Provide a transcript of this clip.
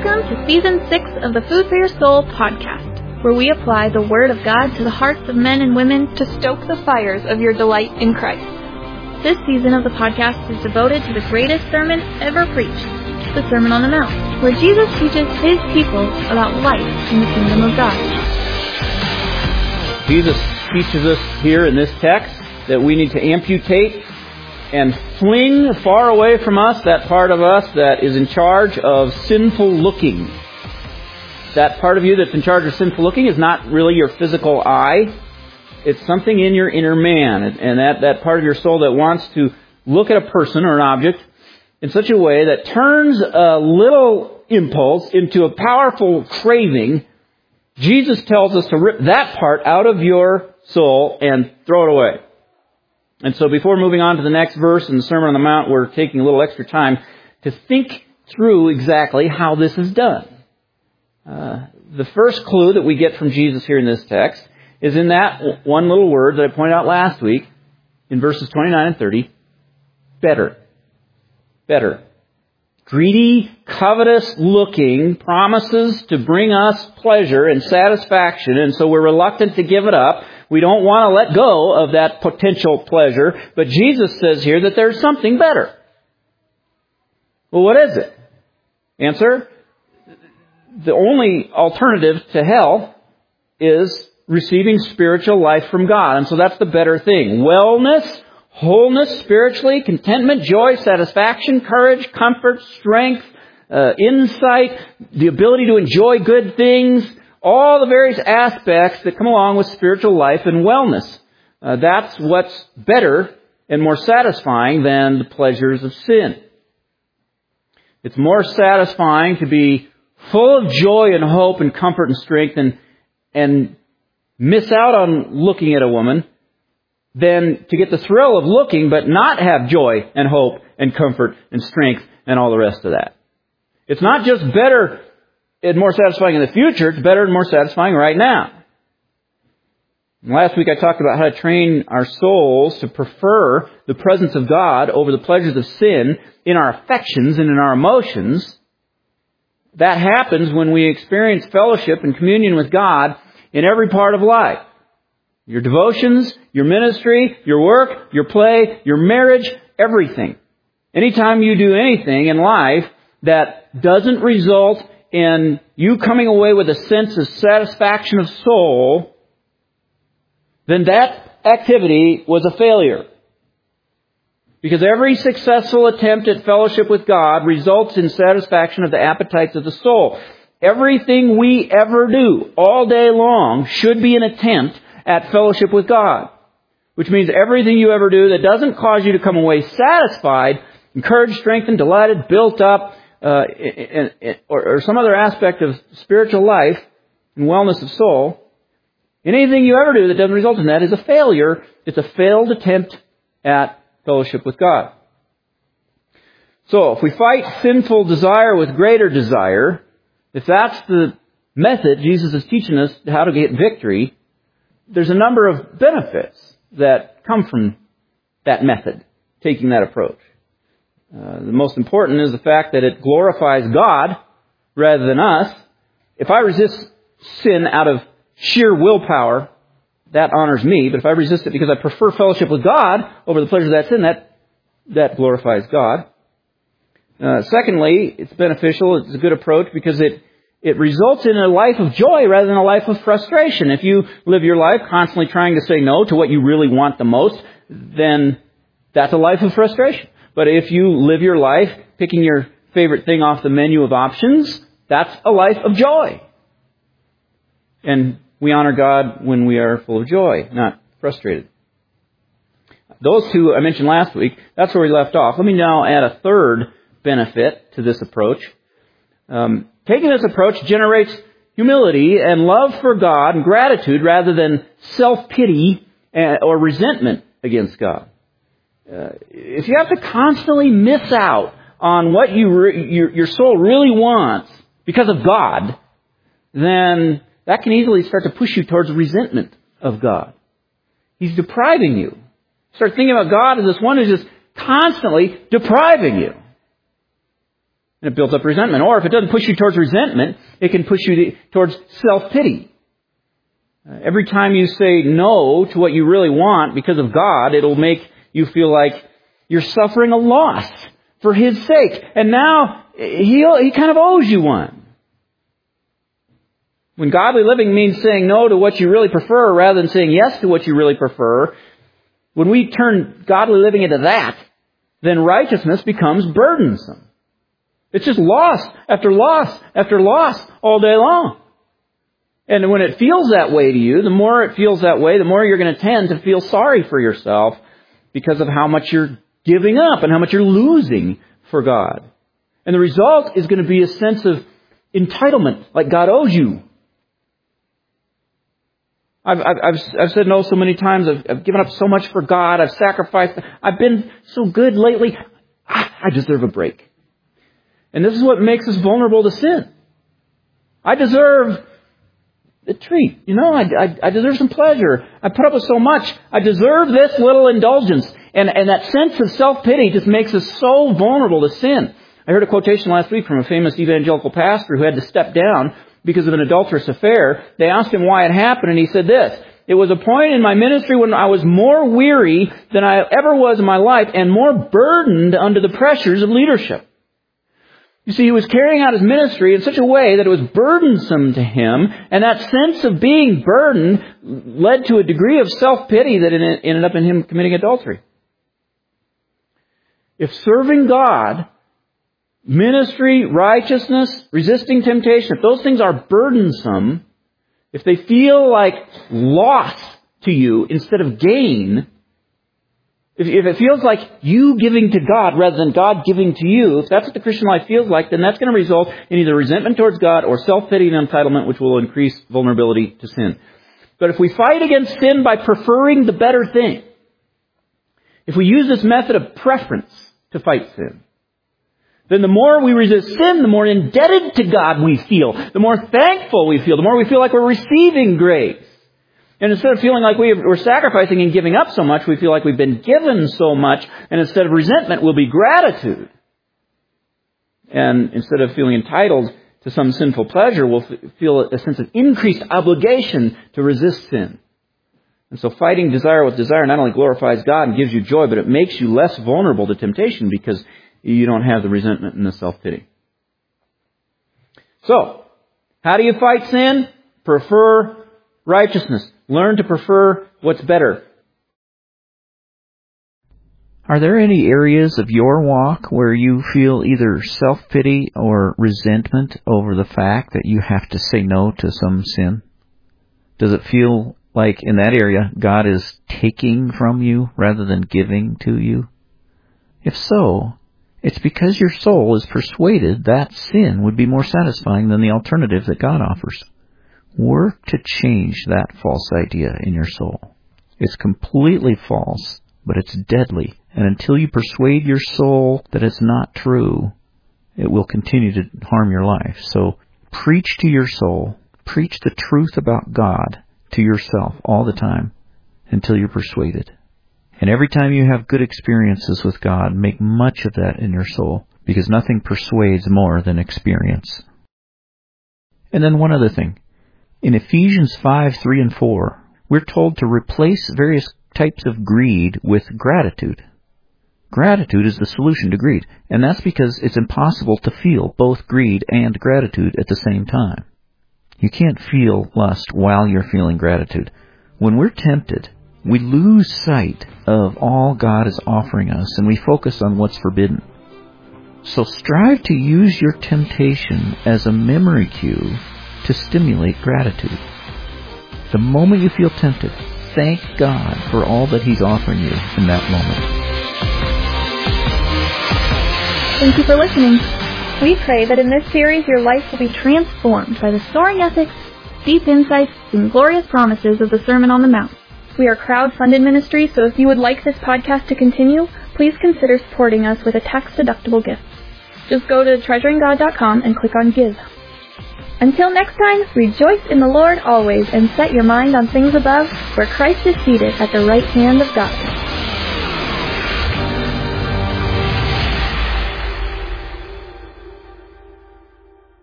Welcome to Season 6 of the Food for Your Soul podcast, where we apply the Word of God to the hearts of men and women to stoke the fires of your delight in Christ. This season of the podcast is devoted to the greatest sermon ever preached, the Sermon on the Mount, where Jesus teaches His people about life in the kingdom of God. Jesus teaches us here in this text that we need to amputate and fling far away from us that part of us that is in charge of sinful looking. That part of you that's in charge of sinful looking is not really your physical eye. It's something in your inner man. And that part of your soul that wants to look at a person or an object in such a way that turns a little impulse into a powerful craving. Jesus tells us to rip that part out of your soul and throw it away. And so before moving on to the next verse in the Sermon on the Mount, we're taking a little extra time to think through exactly how this is done. The first clue that we get from Jesus here in this text is in that one little word that I pointed out last week in verses 29 and 30, better. Better. Greedy, covetous looking promises to bring us pleasure and satisfaction, and so we're reluctant to give it up. We don't want to let go of that potential pleasure, but Jesus says here that there's something better. Well, what is it? Answer, the only alternative to hell is receiving spiritual life from God, and so that's the better thing. Wellness, wholeness spiritually, contentment, joy, satisfaction, courage, comfort, strength, insight, the ability to enjoy good things, all the various aspects that come along with spiritual life and wellness. That's what's better and more satisfying than the pleasures of sin. It's more satisfying to be full of joy and hope and comfort and strength and miss out on looking at a woman than to get the thrill of looking but not have joy and hope and comfort and strength and all the rest of that. It's not just better and more satisfying in the future, it's better and more satisfying right now. And last week I talked about how to train our souls to prefer the presence of God over the pleasures of sin in our affections and in our emotions. That happens when we experience fellowship and communion with God in every part of life. Your devotions, your ministry, your work, your play, your marriage, everything. Anytime you do anything in life that doesn't result in you coming away with a sense of satisfaction of soul, then that activity was a failure. Because every successful attempt at fellowship with God results in satisfaction of the appetites of the soul. Everything we ever do all day long should be an attempt at fellowship with God. Which means everything you ever do that doesn't cause you to come away satisfied, encouraged, strengthened, delighted, built up, or some other aspect of spiritual life and wellness of soul, anything you ever do that doesn't result in that is a failure. It's a failed attempt at fellowship with God. So, if we fight sinful desire with greater desire, if that's the method Jesus is teaching us how to get victory, there's a number of benefits that come from that method, taking that approach. The most important is the fact that it glorifies God rather than us. If I resist sin out of sheer willpower, that honors me. But if I resist it because I prefer fellowship with God over the pleasure of that sin, that glorifies God. Secondly, it's beneficial. It's a good approach because it results in a life of joy rather than a life of frustration. If you live your life constantly trying to say no to what you really want the most, then that's a life of frustration. But if you live your life picking your favorite thing off the menu of options, that's a life of joy. And we honor God when we are full of joy, not frustrated. Those two I mentioned last week, that's where we left off. Let me now add a third benefit to this approach. Taking this approach generates humility and love for God and gratitude rather than self-pity or resentment against God. If you have to constantly miss out on what your soul really wants because of God, then that can easily start to push you towards resentment of God. He's depriving you. Start thinking about God as this one who's just constantly depriving you. And it builds up resentment. Or if it doesn't push you towards resentment, it can push you towards self-pity. Every time you say no to what you really want because of God, it'll make you feel like you're suffering a loss for His sake. And now He kind of owes you one. When godly living means saying no to what you really prefer rather than saying yes to what you really prefer, when we turn godly living into that, then righteousness becomes burdensome. It's just loss after loss after loss all day long. And when it feels that way to you, the more it feels that way, the more you're going to tend to feel sorry for yourself because of how much you're giving up and how much you're losing for God. And the result is going to be a sense of entitlement, like God owes you. I've said no so many times. I've given up so much for God. I've sacrificed. I've been so good lately. I deserve a break. And this is what makes us vulnerable to sin. I deserve a treat. I deserve some pleasure. I put up with so much. I deserve this little indulgence. And that sense of self-pity just makes us so vulnerable to sin. I heard a quotation last week from a famous evangelical pastor who had to step down because of an adulterous affair. They asked him why it happened, and he said this: "It was a point in my ministry when I was more weary than I ever was in my life and more burdened under the pressures of leadership." You see, he was carrying out his ministry in such a way that it was burdensome to him, and that sense of being burdened led to a degree of self-pity that ended up in him committing adultery. If serving God, ministry, righteousness, resisting temptation, if those things are burdensome, if they feel like loss to you instead of gain, if it feels like you giving to God rather than God giving to you, if that's what the Christian life feels like, then that's going to result in either resentment towards God or self-pity and entitlement, which will increase vulnerability to sin. But if we fight against sin by preferring the better thing, if we use this method of preference to fight sin, then the more we resist sin, the more indebted to God we feel, the more thankful we feel, the more we feel like we're receiving grace. And instead of feeling like we're sacrificing and giving up so much, we feel like we've been given so much, and instead of resentment will be gratitude. And instead of feeling entitled to some sinful pleasure, we'll feel a sense of increased obligation to resist sin. And so fighting desire with desire not only glorifies God and gives you joy, but it makes you less vulnerable to temptation because you don't have the resentment and the self-pity. So, how do you fight sin? Prefer righteousness. Learn to prefer what's better. Are there any areas of your walk where you feel either self-pity or resentment over the fact that you have to say no to some sin? Does it feel like in that area God is taking from you rather than giving to you? If so, it's because your soul is persuaded that sin would be more satisfying than the alternative that God offers. Work to change that false idea in your soul. It's completely false, but it's deadly. And until you persuade your soul that it's not true, it will continue to harm your life. So preach to your soul. Preach the truth about God to yourself all the time until you're persuaded. And every time you have good experiences with God, make much of that in your soul, because nothing persuades more than experience. And then one other thing. In Ephesians 5:3 and 4, we're told to replace various types of greed with gratitude. Gratitude is the solution to greed, and that's because it's impossible to feel both greed and gratitude at the same time. You can't feel lust while you're feeling gratitude. When we're tempted, we lose sight of all God is offering us, and we focus on what's forbidden. So strive to use your temptation as a memory cue to stimulate gratitude. The moment you feel tempted, thank God for all that He's offering you in that moment. Thank you for listening. We pray that in this series your life will be transformed by the soaring ethics, deep insights, and glorious promises of the Sermon on the Mount. We are crowd-funded ministry, so if you would like this podcast to continue, please consider supporting us with a tax-deductible gift. Just go to treasuringgod.com and click on Give. Until next time, rejoice in the Lord always and set your mind on things above, where Christ is seated at the right hand of God.